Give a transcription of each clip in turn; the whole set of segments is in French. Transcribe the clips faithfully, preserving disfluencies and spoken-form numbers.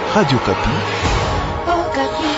Radio Kapi. Oh, Kapi.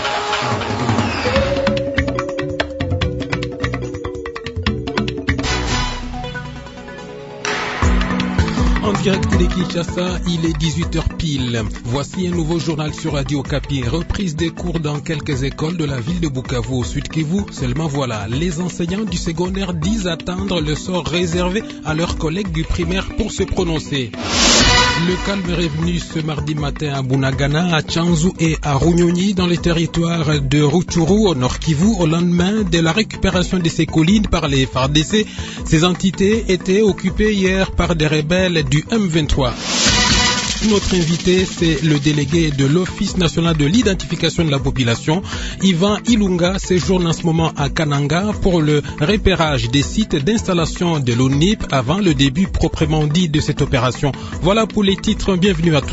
En direct de Kinshasa, il est dix-huit heures pile. Voici un nouveau journal sur Radio Kapi. Reprise des cours dans quelques écoles de la ville de Bukavu au Sud Kivu. Seulement voilà, les enseignants du secondaire disent attendre le sort réservé à leurs collègues du primaire pour se prononcer. Le calme est revenu ce mardi matin à Bunagana, à Tchanzu et à Runyonyi dans les territoires de Rutshuru au Nord Kivu au lendemain de la récupération de ces collines par les F A R D C. Ces entités étaient occupées hier par des rebelles du M vingt-trois. Notre invité, c'est le délégué de l'Office national de l'identification de la population, Ivan Ilunga, séjourne en ce moment à Kananga pour le repérage des sites d'installation de l'O N I P avant le début proprement dit de cette opération. Voilà pour les titres, bienvenue à tous.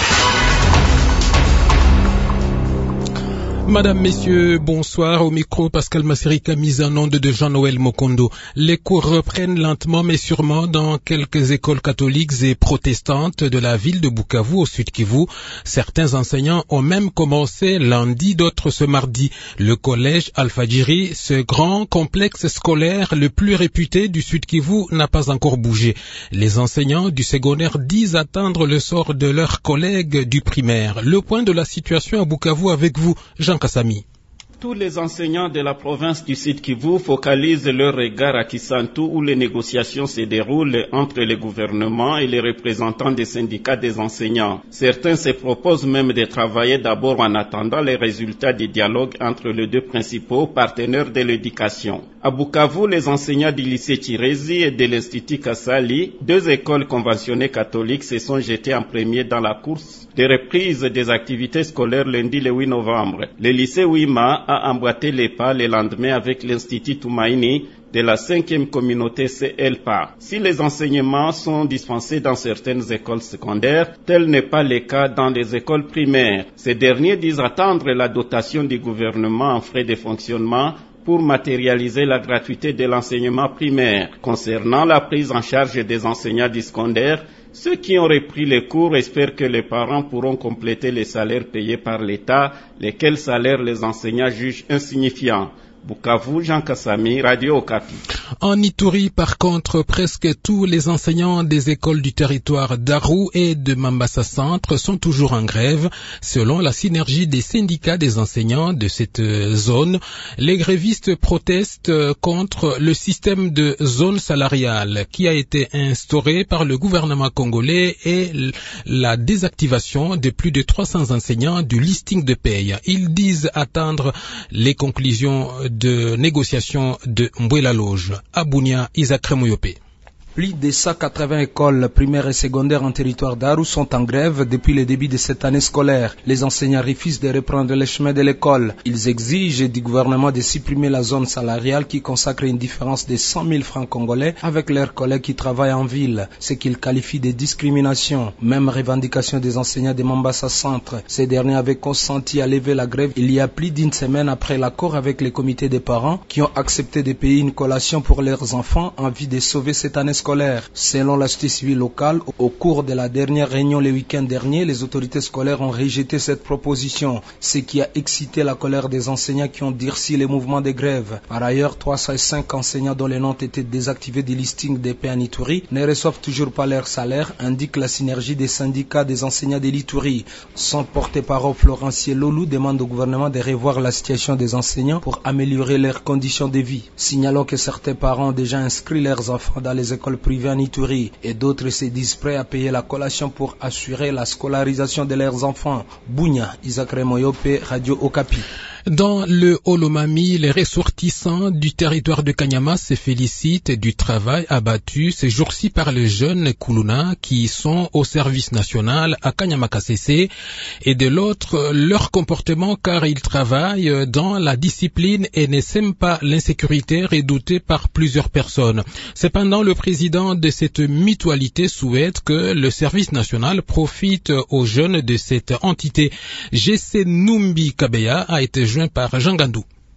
Madame, Messieurs, bonsoir. Au micro, Pascal Massirika, mise en onde de Jean-Noël Mokondo. Les cours reprennent lentement mais sûrement dans quelques écoles catholiques et protestantes de la ville de Bukavu au Sud Kivu. Certains enseignants ont même commencé lundi, d'autres ce mardi. Le collège Al-Fadjiri, ce grand complexe scolaire le plus réputé du Sud Kivu, n'a pas encore bougé. Les enseignants du secondaire disent attendre le sort de leurs collègues du primaire. Le point de la situation à Bukavu avec vous, Jean Kassami. Tous les enseignants de la province du Sud Kivu focalisent leur regard à Kisantu où les négociations se déroulent entre le gouvernement et les représentants des syndicats des enseignants. Certains se proposent même de travailler d'abord en attendant les résultats du dialogue entre les deux principaux partenaires de l'éducation. À Bukavu, les enseignants du lycée Chirezi et de l'Institut Kassali, deux écoles conventionnées catholiques, se sont jetés en premier dans la course de reprise des activités scolaires lundi le huit novembre. Le lycée Ouima a emboîté les pas le lendemain avec l'Institut Tumaini de la cinquième communauté C L P A. Si les enseignements sont dispensés dans certaines écoles secondaires, tel n'est pas le cas dans les écoles primaires. Ces derniers disent attendre la dotation du gouvernement en frais de fonctionnement pour matérialiser la gratuité de l'enseignement primaire. Concernant la prise en charge des enseignants du secondaire, ceux qui ont repris les cours espèrent que les parents pourront compléter les salaires payés par l'État, lesquels salaires les enseignants jugent insignifiants. Bukavu, Jean Kassami, Radio Okapi. En Ituri, par contre, presque tous les enseignants des écoles du territoire d'Aru et de Mambasa Centre sont toujours en grève. Selon la synergie des syndicats des enseignants de cette zone, les grévistes protestent contre le système de zone salariale qui a été instauré par le gouvernement congolais et la désactivation de plus de trois cents enseignants du listing de paye. Ils disent attendre les conclusions de négociation de Mbouela Loge. À Bunia, Isaac Remoyope. Plus de cent quatre-vingts écoles primaires et secondaires en territoire d'Aru sont en grève depuis le début de cette année scolaire. Les enseignants refusent de reprendre le chemin de l'école. Ils exigent du gouvernement de supprimer la zone salariale qui consacre une différence de cent mille francs congolais avec leurs collègues qui travaillent en ville, ce qu'ils qualifient de discrimination. Même revendication des enseignants de Mambasa Centre. Ces derniers avaient consenti à lever la grève il y a plus d'une semaine après l'accord avec les comités des parents qui ont accepté de payer une collation pour leurs enfants en vue de sauver cette année scolaire. Selon la société civile locale, au cours de la dernière réunion le week-end dernier, les autorités scolaires ont rejeté cette proposition, ce qui a excité la colère des enseignants qui ont durci les mouvements de grève. Par ailleurs, trois cent cinq enseignants dont les noms étaient désactivés du listing des paix en Ituri ne reçoivent toujours pas leur salaire, indique la synergie des syndicats des enseignants de l'Ituri. Son porte-parole Florentier Lolou demande au gouvernement de revoir la situation des enseignants pour améliorer leurs conditions de vie. Signalons que certains parents ont déjà inscrit leurs enfants dans les écoles privées en Ituri et d'autres se disent prêts à payer la collation pour assurer la scolarisation de leurs enfants. Bunya, Isaac Remoyope, Radio Okapi. Dans le Holomami, les ressortissants du territoire de Kanyama se félicitent du travail abattu ces jours-ci par les jeunes Kuluna qui sont au service national à Kanyama K C C et de l'autre leur comportement car ils travaillent dans la discipline et ne s'aiment pas l'insécurité redoutée par plusieurs personnes. Cependant, le président de cette mutualité souhaite que le service national profite aux jeunes de cette entité. G C Numbi Kabeya a été joint par Jean Gandou.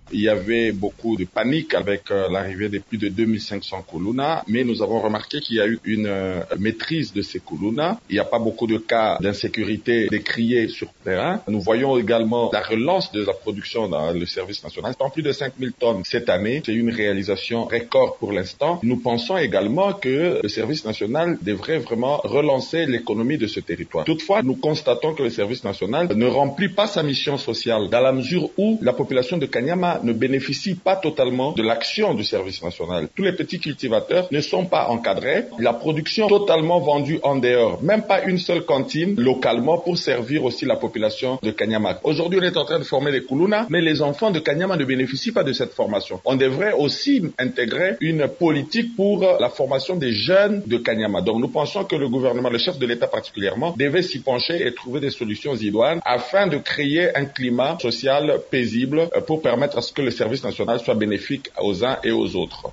Il y avait beaucoup de panique avec euh, l'arrivée de plus de deux mille cinq cents Kuluna, mais nous avons remarqué qu'il y a eu une euh, maîtrise de ces Kuluna. Il n'y a pas beaucoup de cas d'insécurité décriés sur terrain. Nous voyons également la relance de la production dans le service national. C'est en plus de cinq mille tonnes cette année. C'est une réalisation record pour l'instant. Nous pensons également que le service national devrait vraiment relancer l'économie de ce territoire. Toutefois, nous constatons que le service national ne remplit pas sa mission sociale dans la mesure où la population de Kanyama ne bénéficie pas totalement de l'action du service national. Tous les petits cultivateurs ne sont pas encadrés. La production totalement vendue en dehors. Même pas une seule cantine localement pour servir aussi la population de Kanyama. Aujourd'hui, on est en train de former des Kuluna, mais les enfants de Kanyama ne bénéficient pas de cette formation. On devrait aussi intégrer une politique pour la formation des jeunes de Kanyama. Donc nous pensons que le gouvernement, le chef de l'État particulièrement, devait s'y pencher et trouver des solutions idoines afin de créer un climat social paisible pour permettre à ce que le service national soit bénéfique aux uns et aux autres.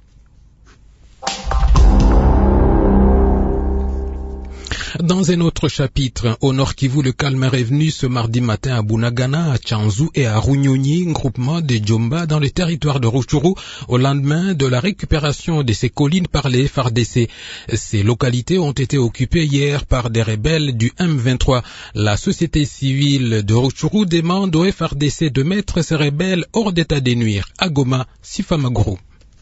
Dans un autre chapitre, au Nord Kivu, le calme est revenu ce mardi matin à Bunagana, à Tchanzu et à Runyonyi, groupement de Djomba dans le territoire de Rutshuru, au lendemain de la récupération de ces collines par les F A R D C. Ces localités ont été occupées hier par des rebelles du M vingt-trois. La société civile de Rutshuru demande au F A R D C de mettre ces rebelles hors d'état de nuire. À Goma, Sifamaguru.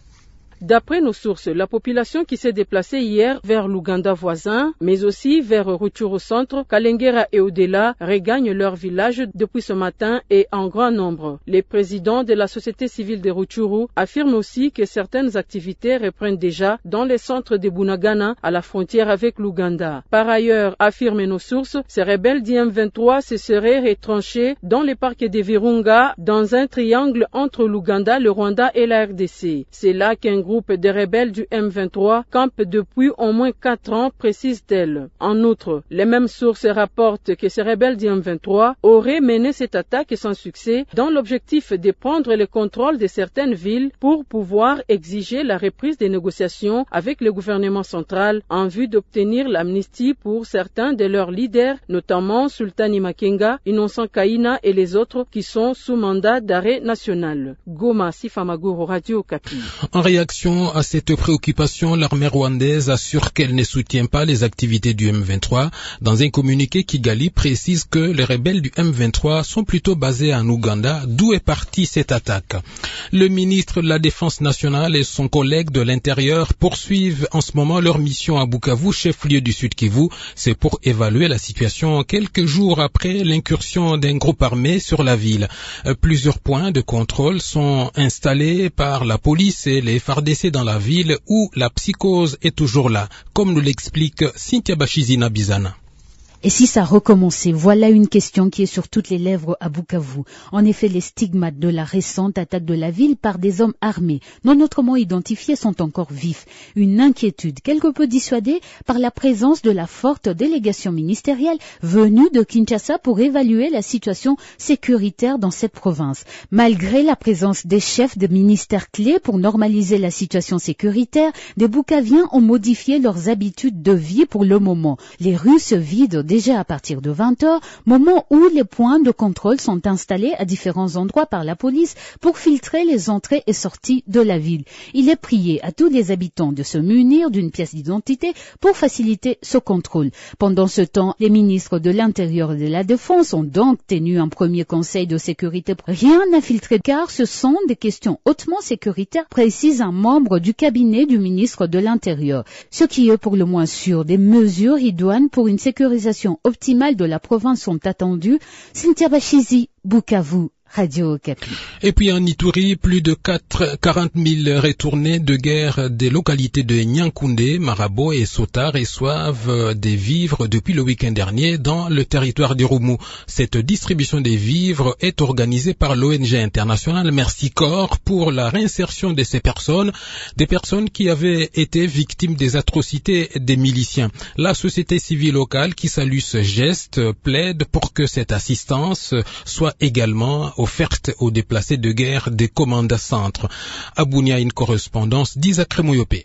D'après nos sources, la population qui s'est déplacée hier vers l'Ouganda voisin, mais aussi vers Rutshuru Centre, Kalengera et au-delà, regagnent leur village depuis ce matin et en grand nombre. Les présidents de la société civile de Rutshuru affirment aussi que certaines activités reprennent déjà dans les centres de Bunagana à la frontière avec l'Ouganda. Par ailleurs, affirment nos sources, ces rebelles du M vingt-trois se seraient retranchés dans les parcs de Virunga, dans un triangle entre l'Ouganda, le Rwanda et la R D C. C'est là qu'un groupe groupe de rebelles du M vingt-trois campe depuis au moins quatre ans, précise-t-elle. En outre, les mêmes sources rapportent que ces rebelles du M vingt-trois auraient mené cette attaque sans succès dans l'objectif de prendre le contrôle de certaines villes pour pouvoir exiger la reprise des négociations avec le gouvernement central en vue d'obtenir l'amnistie pour certains de leurs leaders, notamment Sultani Makenga, Innocent Kaina et les autres qui sont sous mandat d'arrêt national. Goma, Sifamaguru, Radio Kapi. En réaction à cette préoccupation, l'armée rwandaise assure qu'elle ne soutient pas les activités du M vingt-trois. Dans un communiqué, Kigali précise que les rebelles du M vingt-trois sont plutôt basés en Ouganda, d'où est partie cette attaque. Le ministre de la Défense nationale et son collègue de l'Intérieur poursuivent en ce moment leur mission à Bukavu, chef-lieu du Sud Kivu. C'est pour évaluer la situation quelques jours après l'incursion d'un groupe armé sur la ville. Plusieurs points de contrôle sont installés par la police et les F A R D C dans la ville où la psychose est toujours là, comme nous l'explique Cynthia Bachizina Bizana. Et si ça recommençait? Voilà une question qui est sur toutes les lèvres à Bukavu. En effet, les stigmates de la récente attaque de la ville par des hommes armés, non autrement identifiés, sont encore vifs. Une inquiétude quelque peu dissuadée par la présence de la forte délégation ministérielle venue de Kinshasa pour évaluer la situation sécuritaire dans cette province. Malgré la présence des chefs de ministères clés pour normaliser la situation sécuritaire, des Bukaviens ont modifié leurs habitudes de vie pour le moment. Les rues se vident déjà à partir de vingt heures, moment où les points de contrôle sont installés à différents endroits par la police pour filtrer les entrées et sorties de la ville. Il est prié à tous les habitants de se munir d'une pièce d'identité pour faciliter ce contrôle. Pendant ce temps, les ministres de l'Intérieur et de la Défense ont donc tenu un premier conseil de sécurité. Rien à filtrer car ce sont des questions hautement sécuritaires, précise un membre du cabinet du ministre de l'Intérieur. Ce qui est pour le moins sûr, des mesures idoines pour une sécurisation optimale de la province sont attendues. Cynthia Bachizi, Bukavu, Radio Okapi. Et puis en Ituri, plus de quarante mille retournés de guerre des localités de Nyankoundé, Marabo et Sota reçoivent des vivres depuis le week-end dernier dans le territoire d'Irumu. Cette distribution des vivres est organisée par l'O N G internationale Mercy Corps pour la réinsertion de ces personnes, des personnes qui avaient été victimes des atrocités des miliciens. La société civile locale qui salue ce geste plaide pour que cette assistance soit également offerte aux déplacés de guerre des commandes centres. À Bunia, une correspondance d'Isaac Remoyopé.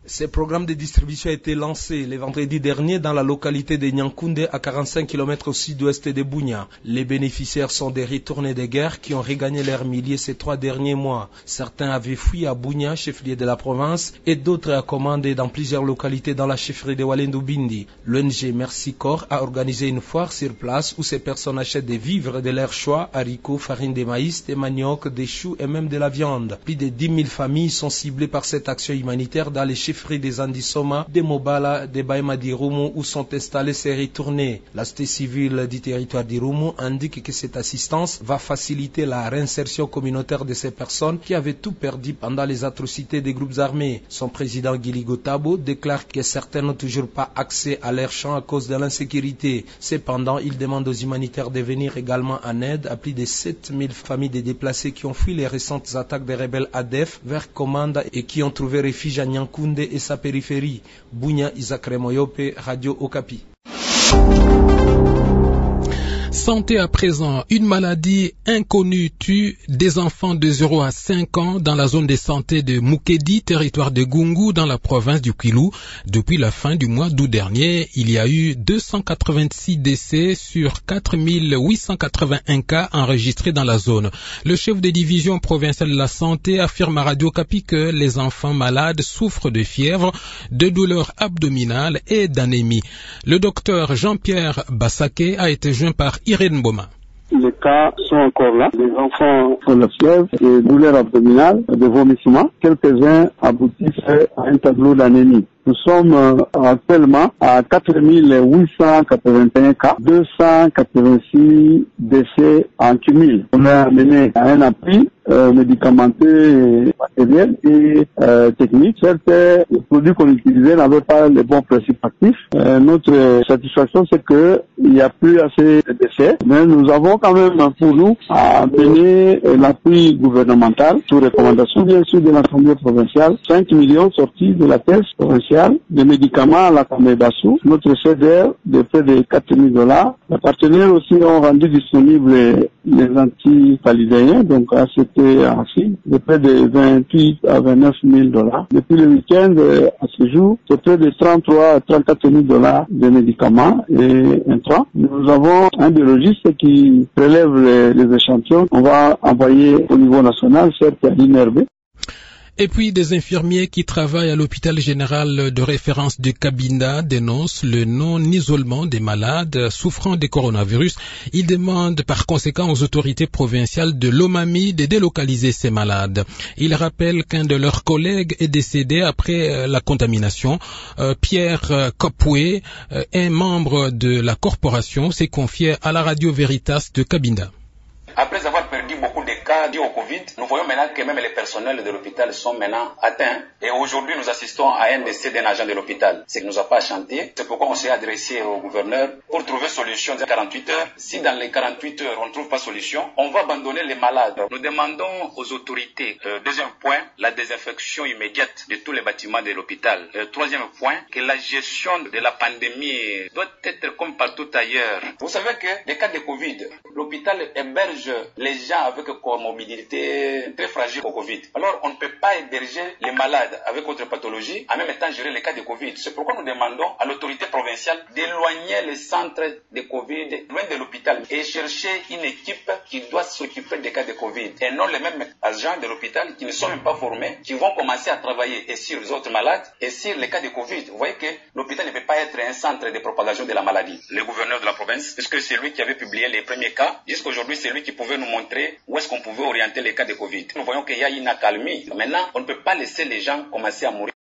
Ce programme de distribution a été lancé le vendredi dernier dans la localité de Nyankoundé à quarante-cinq kilomètres au sud-ouest de Bunia. Les bénéficiaires sont des retournés de guerre qui ont regagné leur milliers ces trois derniers mois. Certains avaient fui à Bunia, chef-lieu de la province, et d'autres à commander dans plusieurs localités dans la chefferie de Walendu Bindi. L'O N G Merci Corps a organisé une foire sur place où ces personnes achètent des vivres de leur choix, haricots, farine de maïs, des manioc, des choux et même de la viande. Plus de dix mille familles sont ciblées par cette action humanitaire dans les chefferies des Andisoma, des Mobala, des Baïma d'Irumu où sont installés ces retournés. La société civile du territoire d'Irumu indique que cette assistance va faciliter la réinsertion communautaire de ces personnes qui avaient tout perdu pendant les atrocités des groupes armés. Son président Gili Gotabo déclare que certains n'ont toujours pas accès à leurs champs à cause de l'insécurité. Cependant, il demande aux humanitaires de venir également en aide à plus de sept mille familles de déplacés qui ont fui les récentes attaques des rebelles A D F vers Komanda et qui ont trouvé refuge à Nyankoundé et sa périphérie. Bunya, Isaac Remoyope, Radio Okapi. Santé à présent, une maladie inconnue tue des enfants de zéro à cinq ans dans la zone de santé de Mukedi, territoire de Gungu, dans la province du Kwilu. Depuis la fin du mois d'août dernier, il y a eu deux cent quatre-vingt-six décès sur quatre mille huit cent quatre-vingt-un cas enregistrés dans la zone. Le chef de division provinciale de la santé affirme à Radio Kapi que les enfants malades souffrent de fièvre, de douleurs abdominales et d'anémie. Le docteur Jean-Pierre Bassaké a été joint par Irène Boma. Les cas sont encore là. Les enfants ont la fièvre, des douleurs abdominales, des vomissements. Quelques-uns aboutissent à un tableau d'anémie. Nous sommes euh, actuellement à quatre mille huit cent quatre-vingt-un cas, deux cent quatre-vingt-six décès en cumul. On a amené à un appui euh, médicamenteux, matériel et euh, technique. Certains produits qu'on utilisait n'avaient pas les bons principes actifs. Euh, notre satisfaction, c'est que il n'y a plus assez de décès, mais nous avons quand même pour nous à amener l'appui gouvernemental sous recommandation bien sûr de l'Assemblée provinciale. cinq millions sortis de la caisse provinciale des médicaments à la Kamebassou, notre C D R de près de quatre mille dollars. Les partenaires aussi ont rendu disponibles les antipaludéens, donc A C T A C I, de près de vingt-huit à vingt-neuf mille dollars. Depuis le week-end, à ce jour, c'est près de trente-trois à trente-quatre mille dollars de médicaments et intrants. Nous avons un biologiste qui prélève les, les échantillons. On va envoyer au niveau national, certes à l'I N R B. Et puis, des infirmiers qui travaillent à l'hôpital général de référence de Cabinda dénoncent le non-isolement des malades souffrant du coronavirus. Ils demandent par conséquent aux autorités provinciales de l'Omami de délocaliser ces malades. Ils rappellent qu'un de leurs collègues est décédé après la contamination. Euh, Pierre Kopoué, euh, un membre de la corporation, s'est confié à la radio Veritas de Cabinda. Après avoir perdu beaucoup de cas dus au Covid, nous voyons maintenant que même les personnels de l'hôpital sont maintenant atteints. Et aujourd'hui, nous assistons à un décès d'un agent de l'hôpital. Ce qui nous a pas chanté. C'est pourquoi on s'est adressé au gouverneur pour trouver solution dans quarante-huit heures. Si dans les quarante-huit heures, on ne trouve pas solution, on va abandonner les malades. Nous demandons aux autorités, euh, deuxième point, la désinfection immédiate de tous les bâtiments de l'hôpital. Euh, troisième point, que la gestion de la pandémie doit être comme partout ailleurs. Vous savez que les cas de Covid, l'hôpital héberge les gens avec comorbidité très fragile au Covid. Alors, on ne peut pas héberger les malades avec autre pathologie, en même temps gérer les cas de Covid. C'est pourquoi nous demandons à l'autorité provinciale d'éloigner les centres de Covid loin de l'hôpital et chercher une équipe qui doit s'occuper des cas de Covid. Et non les mêmes agents de l'hôpital qui ne sont même pas formés, qui vont commencer à travailler et sur les autres malades et sur les cas de Covid. Vous voyez que l'hôpital ne peut pas être un centre de propagation de la maladie. Le gouverneur de la province, puisque c'est lui qui avait publié les premiers cas, jusqu'aujourd'hui c'est lui qui pouvait nous montrer où est-ce qu'on pouvait orienter les cas de Covid. Nous voyons qu'il y a une accalmie. Maintenant, on ne peut pas laisser les gens commencer à mourir.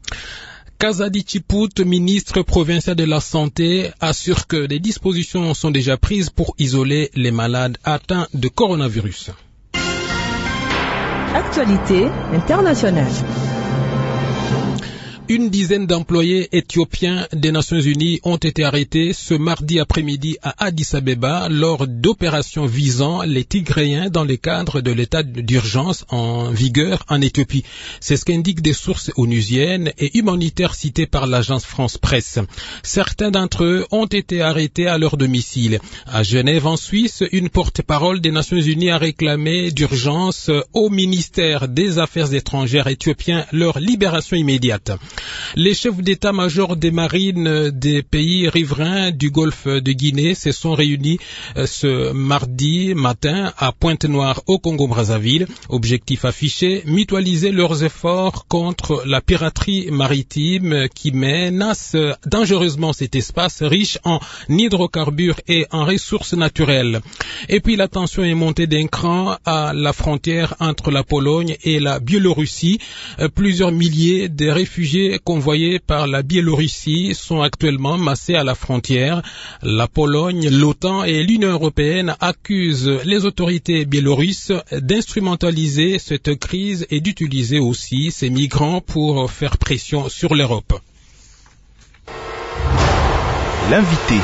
Kazadi Chiput, ministre provincial de la Santé, assure que des dispositions sont déjà prises pour isoler les malades atteints de coronavirus. Actualité internationale. Une dizaine d'employés éthiopiens des Nations Unies ont été arrêtés ce mardi après-midi à Addis Abeba lors d'opérations visant les Tigréens dans le cadre de l'état d'urgence en vigueur en Éthiopie. C'est ce qu'indiquent des sources onusiennes et humanitaires citées par l'agence France Presse. Certains d'entre eux ont été arrêtés à leur domicile. À Genève, en Suisse, une porte-parole des Nations Unies a réclamé d'urgence au ministère des Affaires étrangères éthiopien leur libération immédiate. Les chefs d'état-major des marines des pays riverains du golfe de Guinée se sont réunis ce mardi matin à Pointe-Noire au Congo-Brazzaville. Objectif affiché, mutualiser leurs efforts contre la piraterie maritime qui menace dangereusement cet espace riche en hydrocarbures et en ressources naturelles. Et puis la tension est montée d'un cran à la frontière entre la Pologne et la Biélorussie. Plusieurs milliers de réfugiés convoyés par la Biélorussie sont actuellement massés à la frontière. La Pologne, l'OTAN et l'Union européenne accusent les autorités biélorusses d'instrumentaliser cette crise et d'utiliser aussi ces migrants pour faire pression sur l'Europe. L'invité.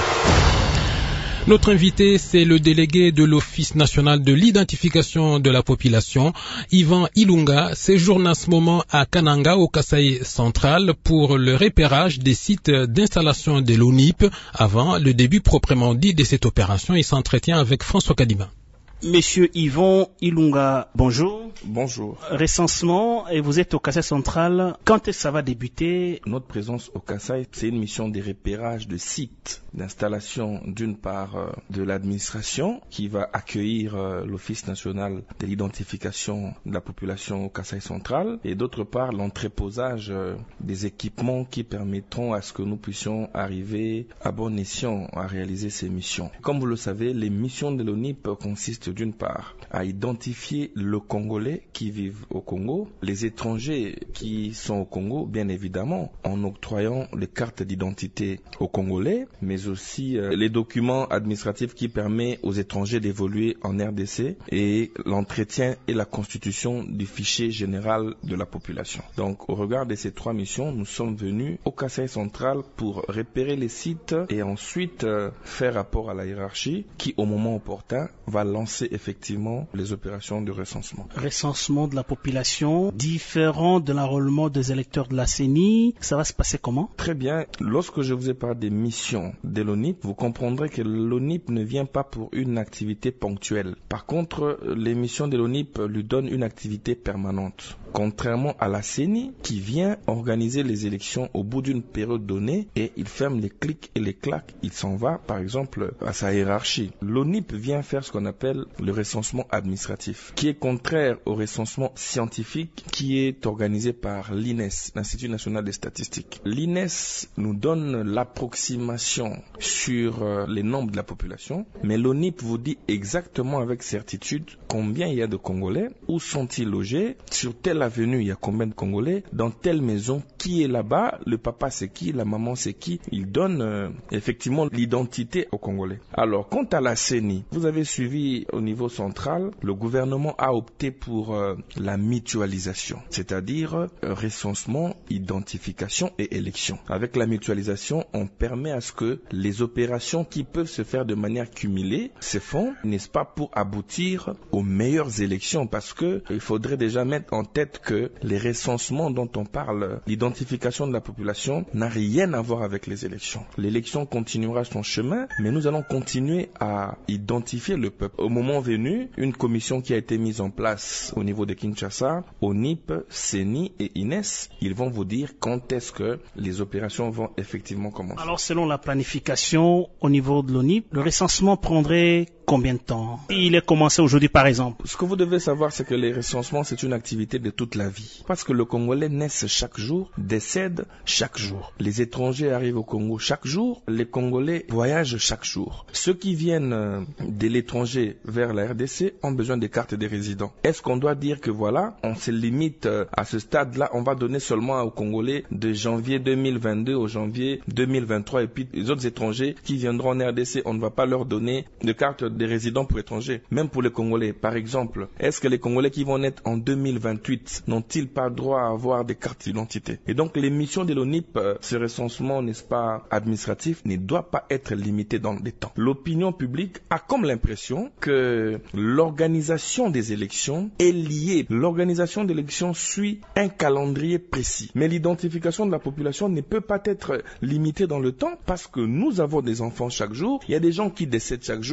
Notre invité, c'est le délégué de l'Office national de l'identification de la population, Yvan Ilunga, séjourne en ce moment à Kananga, au Kasaï central, pour le repérage des sites d'installation de l'O N I P. Avant le début proprement dit de cette opération, il s'entretient avec François Kadima. Monsieur Yvan Ilunga, bonjour. Bonjour. Recensement, et vous êtes au Kasaï central. Quand est-ce que ça va débuter? Notre présence au Kasaï, c'est une mission de repérage de sites d'installation, d'une part euh, de l'administration qui va accueillir euh, l'Office national de l'identification de la population au Kasaï central, et d'autre part l'entreposage euh, des équipements qui permettront à ce que nous puissions arriver à bon escient à réaliser ces missions. Comme vous le savez, les missions de l'O N I P consistent d'une part à identifier le Congolais qui vivent au Congo, les étrangers qui sont au Congo, bien évidemment, en octroyant les cartes d'identité aux Congolais, mais aussi euh, les documents administratifs qui permettent aux étrangers d'évoluer en R D C, et l'entretien et la constitution du fichier général de la population. Donc, au regard de ces trois missions, nous sommes venus au Kasaï central pour repérer les sites et ensuite euh, faire rapport à la hiérarchie qui, au moment opportun, va lancer effectivement les opérations de recensement. Recensement de la population, différent de l'enrôlement des électeurs de la C E N I, ça va se passer comment? Très bien. Lorsque je vous ai parlé des missions de l'O N I P, vous comprendrez que l'O N I P ne vient pas pour une activité ponctuelle. Par contre, les missions de l'O N I P lui donnent une activité permanente. Contrairement à la C E N I qui vient organiser les élections au bout d'une période donnée et il ferme les clics et les claques, il s'en va par exemple à sa hiérarchie. L'O N I P vient faire ce qu'on appelle le recensement administratif, qui est contraire au recensement scientifique qui est organisé par l'I N E S, l'Institut national des statistiques. L'I N E S nous donne l'approximation sur euh, les nombres de la population, mais l'O N I P vous dit exactement avec certitude combien il y a de Congolais, où sont-ils logés, sur telle avenue il y a combien de Congolais, dans telle maison, qui est là-bas, le papa c'est qui, la maman c'est qui. Il donne euh, effectivement l'identité aux Congolais. Alors, quant à la C E N I, vous avez suivi au niveau central, le gouvernement a opté pour euh, la mutualisation, c'est-à-dire euh, recensement, identification et élection. Avec la mutualisation, on permet à ce que les opérations qui peuvent se faire de manière cumulée se font, n'est-ce pas, pour aboutir aux meilleures élections, parce que il faudrait déjà mettre en tête que les recensements dont on parle, l'identification de la population, n'a rien à voir avec les élections. L'élection continuera son chemin, mais nous allons continuer à identifier le peuple. Au moment venu, une commission qui a été mise en place au niveau de Kinshasa, O N I P, C E N I et I N E S, ils vont vous dire quand est-ce que les opérations vont effectivement commencer. Alors, selon la planification au niveau de l'O N I P, le recensement prendrait combien de temps? Il est commencé aujourd'hui par exemple. Ce que vous devez savoir, c'est que les recensements, c'est une activité de toute la vie. Parce que le Congolais naît chaque jour, décède chaque jour. Les étrangers arrivent au Congo chaque jour, les Congolais voyagent chaque jour. Ceux qui viennent de l'étranger vers la R D C ont besoin des cartes des résidents. Est-ce qu'on doit dire que voilà, on se limite à ce stade-là, on va donner seulement aux Congolais de janvier deux mille vingt-deux au janvier deux mille vingt-trois, et puis les autres étrangers qui viendront en R D C, on ne va pas leur donner de cartes des résidents pour étrangers. Même pour les Congolais, par exemple, est-ce que les Congolais qui vont naître en deux mille vingt-huit n'ont-ils pas droit à avoir des cartes d'identité? Et donc les missions de l'O N I P, ce recensement, n'est-ce pas, administratif, ne doit pas être limité dans les temps. L'opinion publique a comme l'impression que l'organisation des élections est liée. L'organisation des élections suit un calendrier précis. Mais l'identification de la population ne peut pas être limitée dans le temps, parce que nous avons des enfants chaque jour, il y a des gens qui décèdent chaque jour, il faut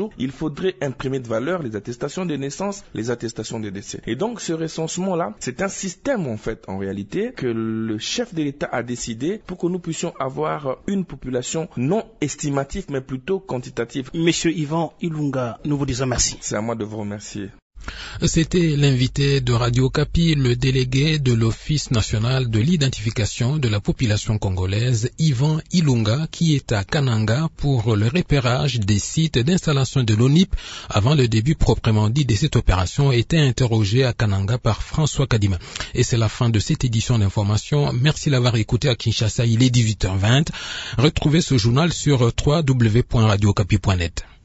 faudrait imprimer de valeur les attestations de naissance, les attestations de décès. Et donc ce recensement-là, c'est un système en fait, en réalité, que le chef de l'État a décidé pour que nous puissions avoir une population non estimative, mais plutôt quantitative. Monsieur Yvan Ilunga, nous vous disons merci. C'est à moi de vous remercier. C'était l'invité de Radio Okapi, le délégué de l'Office national de l'identification de la population congolaise, Yvan Ilunga, qui est à Kananga pour le repérage des sites d'installation de l'O N I P avant le début proprement dit de cette opération, était interrogé à Kananga par François Kadima. Et c'est la fin de cette édition d'information. Merci d'avoir écouté à Kinshasa, il est dix-huit heures vingt. Retrouvez ce journal sur w w w point radio okapi point net.